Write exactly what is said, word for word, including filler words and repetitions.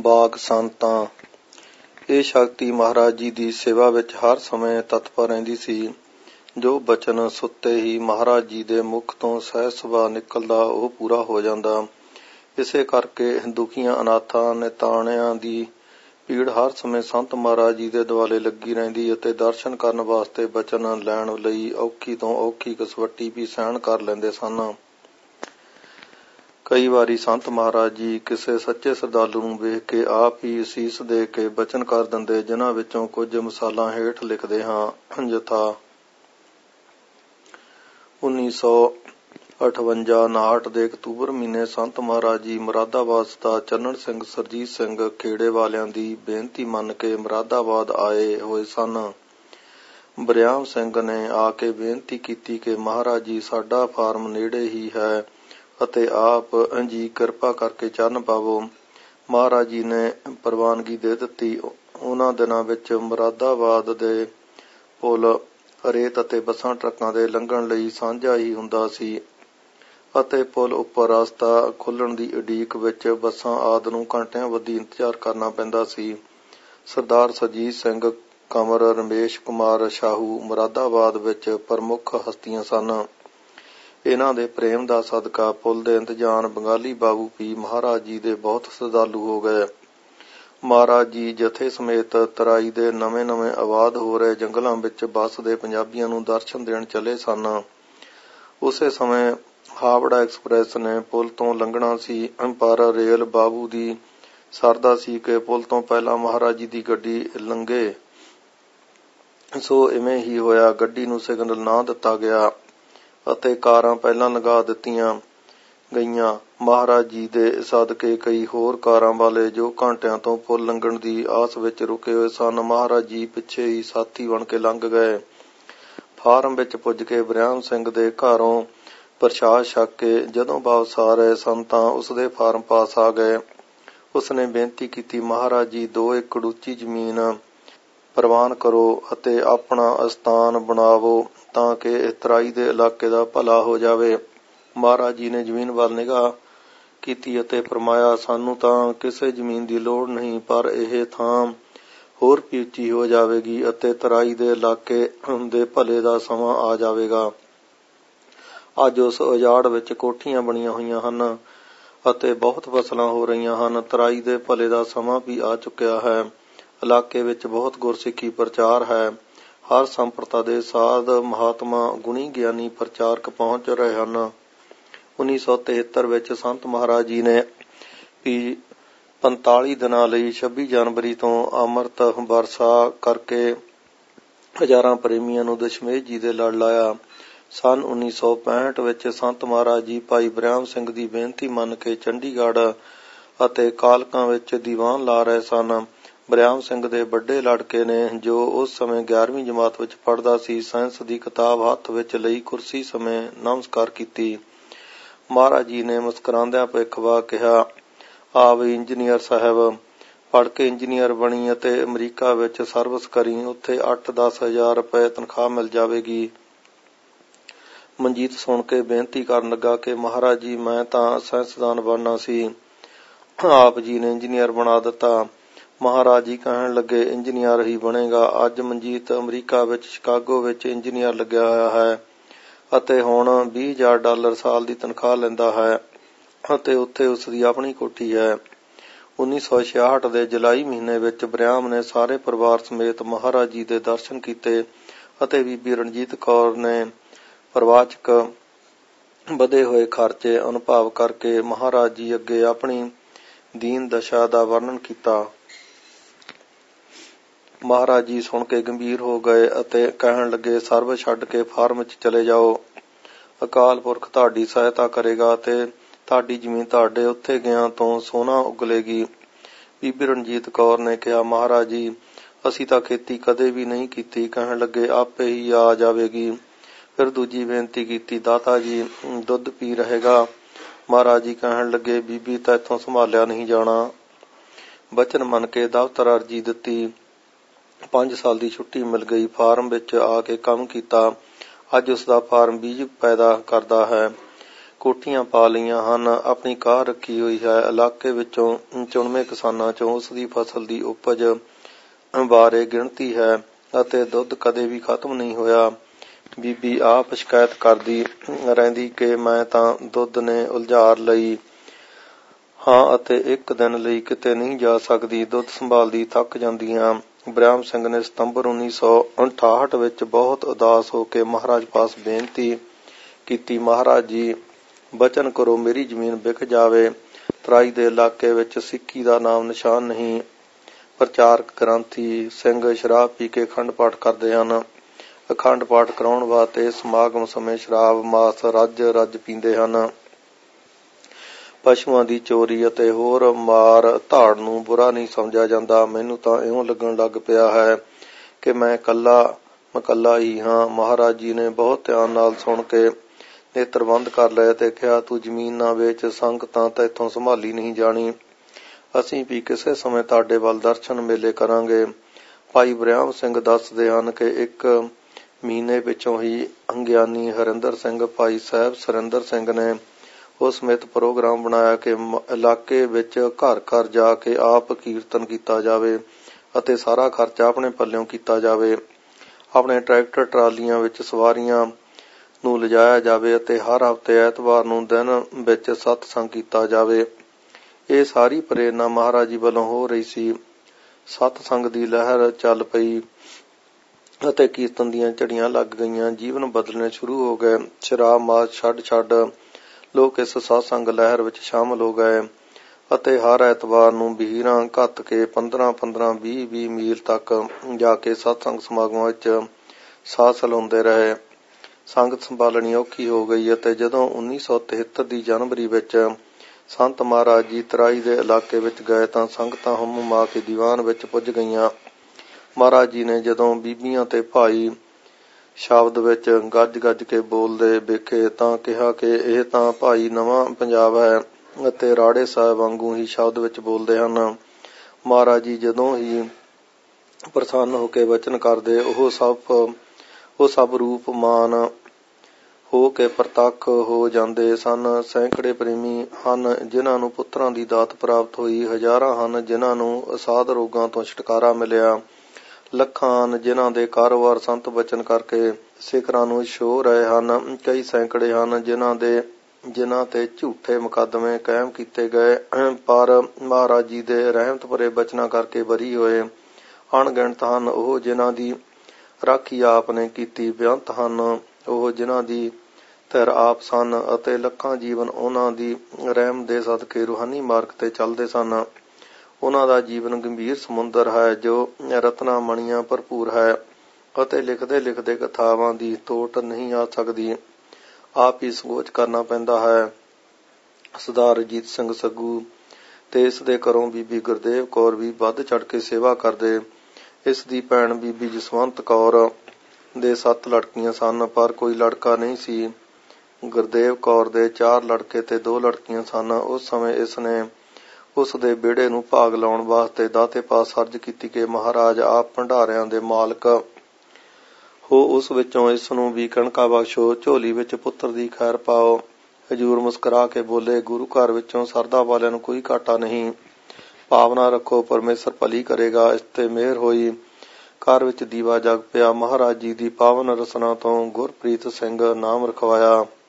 ਬਾਗ ਸੰਤਾਂ। ਇਹ ਸ਼ਕਤੀ ਮਹਾਰਾਜ ਜੀ ਦੀ ਸੇਵਾ ਵਿੱਚ ਹਰ ਸਮੇਂ ਤਤਪਰ ਰਹਿੰਦੀ ਸੀ। ਜੋ ਬਚਨ ਸੁੱਤੇ ਹੀ ਮਹਾਰਾਜ ਜੀ ਦੇ ਮੁਖ ਤੋਂ ਸਹਿਜ ਸੁਭਾਅ ਨਿਕਲਦਾ ਉਹ ਪੂਰਾ ਹੋ ਜਾਂਦਾ। ਇਸੇ ਕਰਕੇ ਦੁਖੀਆਂ ਅਨਾਥਾਂ ਨਿਤਾਣਿਆਂ ਦੀ ਭੀੜ ਹਰ ਸਮੇਂ ਸੰਤ ਮਹਾਰਾਜ ਜੀ ਦੇ ਦੁਆਲੇ ਲੱਗੀ ਰਹਿੰਦੀ ਅਤੇ ਦਰਸ਼ਨ ਕਰਨ ਵਾਸਤੇ ਬਚਨ ਲੈਣ ਲਈ ਔਖੀ ਤੋਂ ਔਖੀ ਕਸਵੱਟੀ ਵੀ ਸਹਿਣ ਕਰ ਲੈਂਦੇ ਸਨ। ਕਈ ਵਾਰੀ ਸੰਤ ਮਹਾਰਾਜ ਜੀ ਕਿਸੇ ਸੱਚੇ ਸ਼ਰਧਾਲੂ ਨੂੰ ਵੇਖ ਕੇ ਆਪ ਹੀ ਅਸੀਸ ਦੇ ਕੇ ਬਚਨ ਕਰ ਦਿੰਦੇ, ਜਿਨ੍ਹਾਂ ਵਿੱਚੋਂ ਕੁਝ ਮਿਸਾਲਾਂ ਹੇਠ ਲਿਖਦੇ ਹਾਂ। ਯਥਾ ਉੱਨੀ ਸੌ ਅਠਵੰਜਾ ਉਨਾਹਠ ਦੇ ਅਕਤੂਬਰ ਮਹੀਨੇ ਸੰਤ ਮਹਾਰਾਜ ਜੀ ਮੁਰਾਦਾਬਾਦ ਸਥਿਤ ਚੰਨਣ ਸਿੰਘ ਸਰਜੀਤ ਸਿੰਘ ਖੇੜੇ ਵਾਲਿਆਂ ਦੀ ਬੇਨਤੀ ਮੰਨ ਕੇ ਮੁਰਾਦਾਬਾਦ ਆਏ ਹੋਏ ਸਨ। ਬਰਿਆਮ ਸਿੰਘ ਨੇ ਆ ਕੇ ਬੇਨਤੀ ਕੀਤੀ ਕਿ ਮਹਾਰਾਜ ਜੀ, ਸਾਡਾ ਫਾਰਮ ਨੇੜੇ ਹੀ ਹੈ ਅਤੇ ਆਪ ਜੀ ਕਿਰਪਾ ਕਰਕੇ ਚਰਨ ਪਾਵੋ। ਮਹਾਰਾਜ ਜੀ ਨੇ ਪ੍ਰਵਾਨਗੀ ਦੇ ਦਿੱਤੀ। ਉਹਨਾਂ ਦਿਨਾਂ ਵਿੱਚ ਮੁਰਾਦਾਬਾਦ ਦੇ ਪੁਲ ਰੇਤ ਅਤੇ ਬੱਸਾਂ ਟਰੱਕਾਂ ਦੇ ਲੰਘਣ ਲਈ ਸਾਂਝਾ ਹੀ ਹੁੰਦਾ ਸੀ ਅਤੇ ਪੁਲ ਉੱਪਰ ਰਸਤਾ ਖੁੱਲ੍ਹਣ ਦੀ ਉਡੀਕ ਵਿੱਚ ਬੱਸਾਂ ਆਦਿ ਨੂੰ ਘੰਟਿਆਂ ਬੱਧੀ ਇੰਤਜ਼ਾਰ ਕਰਨਾ ਪੈਂਦਾ ਸੀ। ਸਰਦਾਰ ਸਰਜੀਤ ਸਿੰਘ ਕੰਵਰ, ਰਮੇਸ਼ ਕੁਮਾਰ ਸ਼ਾਹੂ ਮੁਰਾਦਾਬਾਦ ਵਿੱਚ ਪ੍ਰਮੁੱਖ ਹਸਤੀਆਂ ਸਨ। ਇਹਨਾਂ ਦੇ ਪ੍ਰੇਮ ਦਾ ਸਦਕਾ ਪੁਲ ਦੇ ਇੰਤਜ਼ਾਮ ਬੰਗਾਲੀ ਬਾਬੂ ਵੀ ਮਹਾਰਾਜ ਜੀ ਦੇ ਬਹੁਤ ਸ਼ਰਧਾਲੂ ਹੋ ਗਏ। ਮਹਾਰਾਜ ਜੀ ਜਥੇ ਸਮੇਤ ਤਰਾਈ ਦੇ ਨਵੇਂ ਨਵੇਂ ਆਬਾਦ ਹੋ ਰਹੇ ਜੰਗਲਾਂ ਵਿੱਚ ਵੱਸਦੇ ਪੰਜਾਬੀਆਂ ਨੂੰ ਦਰਸ਼ਨ ਦੇਣ ਚਲੇ ਸਨ। ਉਸੇ ਸਮੇਂ ਹਾਵੜਾ ਐਕਸਪ੍ਰੈਸ ਨੇ ਪੁਲ ਤੋਂ ਲੰਘਣਾ ਸੀ, ਪਰ ਰੇਲ ਬਾਬੂ ਦੀ ਸਰਦਾ ਸੀ ਕਿ ਪੁਲ ਤੋਂ ਪਹਿਲਾਂ ਮਹਾਰਾਜ ਜੀ ਦੀ ਗੱਡੀ ਲੰਘੇ। ਸੋ ਇਵੇਂ ਹੀ ਹੋਇਆ। ਗੱਡੀ ਨੂੰ ਸਿਗਨਲ ਨਾ ਦਿੱਤਾ ਗਿਆ ਅਤੇ ਕਾਰਾਂ ਪਹਿਲਾਂ ਲੰਘਾ ਦਿੱਤੀਆਂ ਗਈਆਂ। ਮਹਾਰਾਜ ਜੀ ਦੇ ਸਦਕੇ ਕਈ ਹੋਰ ਕਾਰਾਂ ਵਾਲੇ ਜੋ ਘੰਟਿਆਂ ਤੋਂ ਪੁਲ ਲੰਘਣ ਦੀ ਆਸ ਵਿੱਚ ਰੁਕੇ ਹੋਏ ਸਨ, ਮਹਾਰਾਜ ਜੀ ਪਿੱਛੇ ਹੀ ਸਾਥੀ ਬਣ ਕੇ ਲੰਘ ਗਏ। ਫਾਰਮ ਵਿੱਚ ਪੁੱਜ ਕੇ ਬਰਿਆਮ ਸਿੰਘ ਦੇ ਘਰੋਂ ਪ੍ਰਸ਼ਾਦ ਛਕ ਕੇ ਜਦੋਂ ਵਾਪਸ ਆ ਰਹੇ ਸਨ ਤਾਂ ਉਸਦੇ ਫਾਰਮ ਪਾਸ ਆ ਗਏ। ਉਸਨੇ ਬੇਨਤੀ ਕੀਤੀ, ਮਹਾਰਾਜ ਜੀ, ਦੋ ਏਕੜ ਉੱਚੀ ਜ਼ਮੀਨ ਪ੍ਰਵਾਨ ਕਰੋ ਅਤੇ ਆਪਣਾ ਅਸਥਾਨ ਬਣਾਵੋ ਤਾਂ ਕਿ ਇਸ ਤਰਾਈ ਦੇ ਇਲਾਕੇ ਦਾ ਭਲਾ ਹੋ ਜਾਵੇ। ਮਹਾਰਾਜ ਜੀ ਨੇ ਜ਼ਮੀਨ ਵੱਲ ਨਿਗਾਹ ਕੀਤੀ ਅਤੇ ਫਰਮਾਇਆ, ਸਾਨੂੰ ਤਾਂ ਕਿਸੇ ਜ਼ਮੀਨ ਦੀ ਲੋੜ ਨਹੀਂ, ਪਰ ਇਹ ਥਾਂ ਹੋਰ ਵੀ ਉੱਚੀ ਹੋ ਜਾਵੇਗੀ ਅਤੇ ਤਰਾਈ ਦੇ ਇਲਾਕੇ ਦੇ ਭਲੇ ਦਾ ਸਮਾਂ ਆ ਜਾਵੇਗਾ। ਅੱਜ ਉਸ ਉਜਾੜ ਵਿੱਚ ਕੋਠੀਆਂ ਬਣੀਆਂ ਹੋਈਆਂ ਹਨ ਅਤੇ ਬਹੁਤ ਫਸਲਾਂ ਹੋ ਰਹੀਆਂ ਹਨ। ਤਰਾਈ ਦੇ ਭਲੇ ਦਾ ਸਮਾਂ ਵੀ ਆ ਚੁੱਕਿਆ ਹੈ। ਇਲਾਕੇ ਵਿੱਚ ਬਹੁਤ ਗੁਰਸਿੱਖੀ ਪ੍ਰਚਾਰ ਹੈ। ਹਰ ਸੰਪਰਦਾ ਦੇ ਸਾਧ, ਮਹਾਤਮਾ, ਗੁਣੀ ਗਿਆਨੀ ਪ੍ਰਚਾਰਕ ਪਹੁੰਚ ਰਹੇ ਹਨ। ਉੱਨੀ ਸੌ ਤਿਹੱਤਰ ਵਿੱਚ ਸੰਤ ਮਹਾਰਾਜ ਜੀ ਨੇ ਵੀ ਪੰਤਾਲੀ ਦਿਨਾਂ ਲਈ ਛੱਬੀ ਜਨਵਰੀ ਤੋਂ ਅੰਮ੍ਰਿਤ ਵਰਸਾ ਕਰਕੇ ਹਜ਼ਾਰਾਂ ਪ੍ਰੇਮੀਆਂ ਨੂੰ ਦਸ਼ਮੇਸ਼ ਜੀ ਦੇ ਲੜ ਲਾਇਆ। ਸੰਨ ਉੱਨੀ ਸੌ ਪੈਂਹਠ ਵਿੱਚ ਸੰਤ ਮਹਾਰਾਜ ਜੀ ਭਾਈ ਬਰਿਆਮ ਸਿੰਘ ਦੀ ਬੇਨਤੀ ਮੰਨ ਕੇ ਚੰਡੀਗੜ੍ਹ ਅਤੇ ਕਾਲਕਾ ਵਿੱਚ ਦੀਵਾਨ ਲਾ ਰਹੇ ਸਨ। ਬਰਿਆਮ ਸਿੰਘ ਦੇ ਵੱਡੇ ਲੜਕੇ ਨੇ, ਜੋ ਉਸ ਸਮੇਂ ਗਿਆਰਵੀਂ ਜਮਾਤ ਵਿੱਚ ਪੜ੍ਹਦਾ ਸੀ, ਸਾਇੰਸ ਦੀ ਕਿਤਾਬ ਹੱਥ ਵਿੱਚ ਲਈ ਕੁਰਸੀ ਸਮੇਂ ਨਮਸਕਾਰ ਕੀਤੀ। ਮਹਾਰਾਜ ਜੀ ਨੇ ਮੁਸਕਰਾਉਂਦਿਆਂ ਭਵਿੱਖਵਾ ਕਿਹਾ, ਆ ਵੀ ਇੰਜੀਨੀਅਰ ਸਾਹਿਬ, ਪੜ੍ਹ ਕੇ ਇੰਜੀਨੀਅਰ ਬਣੀ ਅਤੇ ਅਮਰੀਕਾ ਵਿੱਚ ਸਰਵਿਸ ਕਰੀ, ਉੱਥੇ ਅੱਠ ਦਸ ਹਜ਼ਾਰ ਰੁਪਏ ਤਨਖਾਹ ਮਿਲ ਜਾਵੇਗੀ। ਮਨਜੀਤ ਸੁਣ ਕੇ ਬੇਨਤੀ ਕਰਨ ਲੱਗਾ ਕਿ ਮਹਾਰਾਜ ਜੀ, ਮੈਂ ਤਾਂ ਸਾਇੰਸਦਾਨ ਬਣਨਾ ਸੀ, ਆਪ ਜੀ ਨੇ ਇੰਜੀਨੀਅਰ ਬਣਾ ਦਿੱਤਾ। ਮਹਾਰਾਜ ਜੀ ਕਹਿਣ ਲੱਗੇ, ਇੰਜੀਨੀਅਰ ਹੀ ਬਣੇਗਾ। ਅੱਜ ਮਨਜੀਤ ਅਮਰੀਕਾ ਵਿੱਚ ਸ਼ਿਕਾਗੋ ਵਿੱਚ ਇੰਜੀਨੀਅਰ ਲੱਗਿਆ ਹੋਇਆ ਹੈ ਅਤੇ ਹੁਣ ਵੀਹ ਹਜ਼ਾਰ ਡਾਲਰ ਸਾਲ ਦੀ ਤਨਖਾਹ ਲੈਂਦਾ ਹੈ ਅਤੇ ਉੱਥੇ ਉਸਦੀ ਆਪਣੀ ਕੋਠੀ ਹੈ। ਉੱਨੀ ਸੌ ਛਿਆਹਠ ਦੇ ਜੁਲਾਈ ਮਹੀਨੇ ਵਿੱਚ ਬਰਿਆਮ ਨੇ ਸਾਰੇ ਪਰਿਵਾਰ ਸਮੇਤ ਮਹਾਰਾਜ ਜੀ ਦੇ ਦਰਸ਼ਨ ਕੀਤੇ ਅਤੇ ਬੀਬੀ ਰਣਜੀਤ ਕੌਰ ਨੇ ਪ੍ਰਵਾਚਕ ਵਧੇ ਹੋਏ ਖਰਚੇ ਅਨੁਭਵ ਕਰਕੇ ਮਹਾਰਾਜ ਜੀ ਅੱਗੇ ਆਪਣੀ ਦੀਨ ਦਸ਼ਾ ਦਾ ਵਰਣਨ ਕੀਤਾ। ਮਹਾਰਾਜ ਜੀ ਸੁਣ ਕੇ ਗੰਭੀਰ ਹੋ ਗਏ ਅਤੇ ਕਹਿਣ ਲੱਗੇ, ਸਰਵ ਛੱਡ ਕੇ ਫਾਰਮ ਵਿੱਚ ਚਲੇ ਜਾਓ। ਅਕਾਲ ਪੁਰਖ ਤੁਹਾਡੀ ਸਹਾਇਤਾ ਕਰੇਗਾ ਅਤੇ ਤੁਹਾਡੀ ਜ਼ਮੀਨ ਤੁਹਾਡੇ ਉੱਥੇ ਗਿਆਂ ਤੋਂ ਸੋਨਾ ਉਗਲੇਗੀ। ਬੀਬੀ ਰਣਜੀਤ ਕੌਰ ਨੇ ਕਿਹਾ, ਮਹਾਰਾਜ ਜੀ, ਅਸੀਂ ਤਾਂ ਖੇਤੀ ਕਦੇ ਵੀ ਨਹੀਂ ਕੀਤੀ। ਕਹਿਣ ਲੱਗੇ, ਆਪੇ ਹੀ ਆ ਜਾਵੇਗੀ। ਫਿਰ ਦੂਜੀ ਬੇਨਤੀ ਕੀਤੀ, ਦਾਤਾ ਜੀ, ਦੁੱਧ ਪੀ ਰਹੇਗਾ। ਮਹਾਰਾਜ ਜੀ ਕਹਿਣ ਲੱਗੇ, ਬੀਬੀ ਤਾਂ ਇੱਥੋਂ ਸੰਭਾਲਿਆ ਨਹੀਂ ਜਾਣਾ। ਬਚਨ ਮੰਨ ਕੇ ਦਫ਼ਤਰ ਅਰਜੀ ਦਿੱਤੀ। ਪੰਜ ਸਾਲ ਦੀ ਛੁੱਟੀ ਮਿਲ ਗਈ। ਫਾਰਮ ਵਿੱਚ ਆ ਕੇ ਕੰਮ ਕੀਤਾ। ਅੱਜ ਉਸਦਾ ਫਾਰਮ ਬੀਜ ਪੈਦਾ ਕਰਦਾ ਹੈ। ਕੋਠੀਆਂ ਪਾ ਲਈਆਂ ਹਨ, ਆਪਣੀ ਕਾਰ ਰੱਖੀ ਹੋਈ ਹੈ। ਇਲਾਕੇ ਵਿੱਚੋਂ ਚੁਣਵੇਂ ਕਿਸਾਨਾਂ ਚੋਂ ਉਸ ਦੀ ਫਸਲ ਦੀ ਉਪਜ ਬਾਰੇ ਗਿਣਤੀ ਹੈ ਅਤੇ ਦੁੱਧ ਕਦੇ ਵੀ ਖਤਮ ਨਹੀਂ ਹੋਇਆ। ਬੀਬੀ ਆਪ ਸ਼ਿਕਾਇਤ ਕਰਦੀ ਰਹਿੰਦੀ ਕਿ ਮੈਂ ਤਾਂ ਦੁੱਧ ਨੇ ਉਲਝਾਰ ਲਈ ਹਾਂ ਅਤੇ ਇੱਕ ਦਿਨ ਲਈ ਕਿਤੇ ਨਹੀਂ ਜਾ ਸਕਦੀ, ਦੁੱਧ ਸੰਭਾਲਦੀ ਥੱਕ ਜਾਂਦੀ ਹਾਂ। ਬਰਿਆਮ ਸਿੰਘ ਨੇ ਸਤੰਬਰ ਉੱਨੀ ਸੌ ਅਠਾਹਠ ਵਿੱਚ ਬਹੁਤ ਉਦਾਸ ਹੋ ਕੇ ਮਹਾਰਾਜ ਪਾਸ ਬੇਨਤੀ ਕੀਤੀ, ਮਹਾਰਾਜ ਜੀ ਬਚਨ ਕਰੋ ਮੇਰੀ ਜ਼ਮੀਨ ਵਿਕ ਜਾਵੇ। ਤਰਾਈ ਦੇ ਇਲਾਕੇ ਵਿੱਚ ਸਿੱਖੀ ਦਾ ਨਾਮ ਨਿਸ਼ਾਨ ਨਹੀਂ। ਪ੍ਰਚਾਰਕ ਗ੍ਰੰਥੀ ਸਿੰਘ ਸ਼ਰਾਬ ਪੀ ਕੇ ਅਖੰਡ ਪਾਠ ਕਰਦੇ ਹਨ। ਅਖੰਡ ਪਾਠ ਕਰਾਉਣ ਵਾਸਤੇ ਸਮਾਗਮ ਸਮੇਂ ਸ਼ਰਾਬ ਮਾਸ ਰੱਜ ਰੱਜ ਪੀਂਦੇ ਹਨ। ਪਸ਼ੂਆਂ ਦੀ ਚੋਰੀ ਅਤੇ ਹੋਰ ਮਾਰ ਧਾੜ ਨੂੰ ਬੁਰਾ ਨਹੀਂ ਸਮਝਿਆ ਜਾਂਦਾ। ਮੈਨੂੰ ਤਾਂ ਇਉਂ ਲੱਗਣ ਲੱਗ ਪਿਆ ਹੈ ਕਿ ਮੈਂ ਇਕੱਲਾ ਮਕੱਲਾ ਹੀ ਹਾਂ। ਮਹਾਰਾਜ ਜੀ ਨੇ ਬਹੁਤ ਧਿਆਨ ਨਾਲ ਸੁਣ ਕੇ ਨੇਤਰ ਬੰਦ ਕਰ ਲਏ ਤੇ ਕਿਹਾ, ਤੂੰ ਜ਼ਮੀਨ ਨਾ ਵੇਚ, ਸੰਗ ਤਾਂ ਤੈਥੋਂ ਸੰਭਾਲੀ ਨਹੀਂ ਜਾਣੀ। ਅਸੀਂ ਵੀ ਕਿਸੇ ਸਮੇਂ ਤੁਹਾਡੇ ਵੱਲ ਦਰਸ਼ਨ ਮੇਲੇ ਕਰਾਂਗੇ। ਭਾਈ ਬਰਿਆਮ ਸਿੰਘ ਦੱਸਦੇ ਹਨ ਕਿ ਇੱਕ ਮਹੀਨੇ ਪਿੱਛੋਂ ਹੀ ਅੰਗਿਆਨੀ ਹਰਿੰਦਰ ਸਿੰਘ, ਭਾਈ ਸਾਹਿਬ ਸੁਰਿੰਦਰ ਸਿੰਘ ਨੇ ਉਸ ਸਮੇਤ ਪ੍ਰੋਗਰਾਮ ਬਣਾਇਆ ਕਿ ਇਲਾਕੇ ਵਿੱਚ ਘਰ ਘਰ ਜਾ ਕੇ ਆਪ ਕੀਰਤਨ ਕੀਤਾ ਜਾਵੇ ਅਤੇ ਸਾਰਾ ਖਰਚਾ ਆਪਣੇ ਪੱਲਿਓਂ ਕੀਤਾ ਜਾਵੇ। ਆਪਣੇ ਟਰੈਕਟਰ ਟਰਾਲੀਆਂ ਵਿੱਚ ਸਵਾਰੀਆਂ ਨੂੰ ਲਿਜਾਇਆ ਜਾਵੇ ਅਤੇ ਹਰ ਹਫ਼ਤੇ ਐਤਵਾਰ ਨੂੰ ਦਿਨ ਵਿੱਚ ਸਤਸੰਗ ਕੀਤਾ ਜਾਵੇ। ਇਹ ਸਾਰੀ ਪ੍ਰੇਰਨਾ ਮਹਾਰਾਜ ਜੀ ਵੱਲੋਂ ਹੋ ਰਹੀ ਸੀ। ਸਤਸੰਗ ਦੀ ਲਹਿਰ ਚੱਲ ਪਈ ਅਤੇ ਕੀਰਤਨ ਦੀਆਂ ਝੜੀਆਂ ਲੱਗ ਗਈਆਂ। ਜੀਵਨ ਬਦਲਣੇ ਸ਼ੁਰੂ ਹੋ ਗਏ। ਸ਼ਰਾਬ ਮਾਸ ਛੱਡ ਛੱਡ ਲੋਕ ਇਸ ਸਤਸੰਗ ਲਹਿਰ ਵਿੱਚ ਸ਼ਾਮਲ ਹੋ ਗਏ ਅਤੇ ਹਰ ਐਤਵਾਰ ਨੂੰ ਵਹੀਰਾਂ ਘੱਤ ਕੇ ਪੰਦਰਾਂ ਪੰਦਰਾਂ ਵੀਹ ਵੀਹ ਮੀਲ ਤੱਕ ਜਾ ਕੇ ਸਤਸੰਗ ਸਮਾਗਮਾਂ ਵਿੱਚ ਸਾਥ ਲਾਉਂਦੇ ਰਹੇ। ਸੰਗਤ ਸੰਭਾਲਣੀ ਔਖੀ ਹੋ ਗਈ ਅਤੇ ਜਦੋਂ ਉੱਨੀ ਸੌ ਤਿਹੱਤਰ ਦੀ ਜਨਵਰੀ ਵਿੱਚ ਸੰਤ ਮਹਾਰਾਜ ਜੀ ਤਰਾਈ ਦੇ ਇਲਾਕੇ ਵਿੱਚ ਗਏ ਤਾਂ ਸੰਗਤਾਂ ਹੁੰਮ ਹੁਮਾ ਕੇ ਦੀਵਾਨ ਵਿੱਚ ਪੁੱਜ ਗਈਆਂ। ਮਹਾਰਾਜ ਜੀ ਨੇ ਜਦੋਂ ਬੀਬੀਆਂ ਤੇ ਭਾਈ ਸ਼ਬਦ ਵਿੱਚ ਗੱਜ ਗੱਜ ਕੇ ਬੋਲਦੇ ਵੇਖੇ ਤਾਂ ਕਿਹਾ ਕਿ ਇਹ ਤਾਂ ਭਾਈ ਨਵਾਂ ਪੰਜਾਬ ਹੈ ਅਤੇ ਰਾੜੇ ਸਾਹਿਬ ਵਾਂਗੂ ਹੀ ਸ਼ਬਦ ਵਿੱਚ ਬੋਲਦੇ ਹਨ। ਮਹਾਰਾਜ ਜੀ ਜਦੋਂ ਹੀ ਪ੍ਰਸੰਨ ਹੋ ਕੇ ਵਚਨ ਕਰਦੇ ਉਹ ਸਭ ਉਹ ਸਭ ਰੂਪਮਾਨ ਹੋ ਕੇ ਪ੍ਰਤੱਖ ਹੋ ਜਾਂਦੇ ਸਨ। ਸੈਂਕੜੇ ਪ੍ਰੇਮੀ ਹਨ ਜਿਨ੍ਹਾਂ ਨੂੰ ਪੁੱਤਰਾਂ ਦੀ ਦਾਤ ਪ੍ਰਾਪਤ ਹੋਈ, ਹਜ਼ਾਰਾਂ ਹਨ ਜਿਨ੍ਹਾਂ ਨੂੰ ਅਸਾਧ ਰੋਗਾਂ ਤੋਂ ਛੁਟਕਾਰਾ ਮਿਲਿਆ, ਲੱਖਾਂ ਹਨ ਜਿਨ੍ਹਾਂ ਦੇ ਕਾਰੋਬਾਰ ਸੰਤ ਬਚਨ ਕਰਕੇ ਸਿਖਰਾਂ ਨੂੰ ਛੋਹ ਰਹੇ ਹਨ, ਕਈ ਸੈਂਕੜੇ ਹਨ ਜਿਨ੍ਹਾਂ ਦੇ ਜਿਨ੍ਹਾਂ ਤੇ ਝੂਠੇ ਮੁਕੱਦਮੇ ਕਾਇਮ ਕੀਤੇ ਗਏ ਪਰ ਮਹਾਰਾਜ ਜੀ ਦੇ ਰਹਿਮਤ ਭਰੇ ਬਚਨਾਂ ਕਰਕੇ ਬਰੀ ਹੋਏ, ਅਣਗਿਣਤ ਹਨ ਉਹ ਜਿਨ੍ਹਾਂ ਦੀ ਰਾਖੀ ਆਪ ਨੇ ਕੀਤੀ, ਬੇਅੰਤ ਹਨ ਉਹ ਜਿਨ੍ਹਾਂ ਦੀ ਧਿਰ ਆਪ ਸਨ ਅਤੇ ਲੱਖਾਂ ਜੀਵਨ ਉਹਨਾਂ ਦੀ ਰਹਿਮ ਦੇ ਸਦਕੇ ਰੂਹਾਨੀ ਮਾਰਗ ਤੇ ਚੱਲਦੇ ਸਨ। ਉਹਨਾਂ ਦਾ ਜੀਵਨ ਗੰਭੀਰ ਸਮੁੰਦਰ ਹੈ ਜੋ ਰਤਨਾ ਮਣੀਆਂ ਭਰਪੂਰ ਹੈ ਅਤੇ ਲਿਖਦੇ ਲਿਖਦੇ ਕਥਾਵਾਂ ਦੀ ਤੋਟ ਨਹੀਂ ਆ ਸਕਦੀ। ਆਪ ਹੀ ਸੰਕੋਚ ਕਰਨਾ ਪੈਂਦਾ ਹੈ। ਸਰਦਾਰ ਅਜੀਤ ਸਿੰਘ ਸੱਗੂ ਤੇ ਇਸ ਦੇ ਘਰੋਂ ਬੀਬੀ ਗੁਰਦੇਵ ਕੌਰ ਵੀ ਵੱਧ ਚੜ੍ਹ ਕੇ ਸੇਵਾ ਕਰਦੇ। ਇਸ ਦੀ ਭੈਣ ਬੀਬੀ ਜਸਵੰਤ ਕੌਰ ਦੇ ਸੱਤ ਲੜਕੀਆਂ ਸਨ ਪਰ ਕੋਈ ਲੜਕਾ ਨਹੀਂ ਸੀ। ਗੁਰਦੇਵ ਕੌਰ ਦੇ ਚਾਰ ਲੜਕੇ ਤੇ ਦੋ ਲੜਕੀਆਂ ਸਨ। ਉਸ ਸਮੇਂ ਇਸ ਨੇ ਉਸ ਦੇ ਵਿਹੜੇ ਨੂੰ ਭਾਗ ਲਾਉਣ ਵਾਸਤੇ ਦਾਤੇ ਪਾਸ ਅਰਜ਼ ਕੀਤੀ ਕਿ ਮਹਾਰਾਜ ਆਪ ਭੰਡਾਰਿਆਂ ਦੇ ਮਾਲਕ ਹੋ, ਉਸ ਵਿੱਚੋਂ ਇਸ ਨੂੰ ਵੀ ਕਣਕਾਂ ਬਖਸ਼ੋ, ਝੋਲੀ ਵਿੱਚ ਪੁੱਤਰ ਦੀ ਖੈਰ ਪਾਓ। ਹਜ਼ੂਰ ਮੁਸਕਰਾ ਕੇ ਬੋਲੇ, ਗੁਰੂ ਘਰ ਵਿੱਚੋਂ ਸਰਦਾ ਵਾਲਿਆਂ ਨੂੰ ਕੋਈ ਘਾਟਾ ਨਹੀਂ, ਭਾਵਨਾ ਰੱਖੋ, ਪਰਮੇਸ਼ਰ ਭਲੀ ਕਰੇਗਾ। ਇਸ ਤੇ ਮਿਹਰ ਹੋਈ। ਘਰ ਵਿੱਚ ਦੀਵਾ ਜਗ ਪਿਆ। ਮਹਾਰਾਜ ਜੀ ਦੀ ਪਾਵਨ ਰਸਨਾ ਤੋਂ ਗੁਰਪ੍ਰੀਤ ਸਿੰਘ ਨਾਮ ਰਖਵਾਇਆ।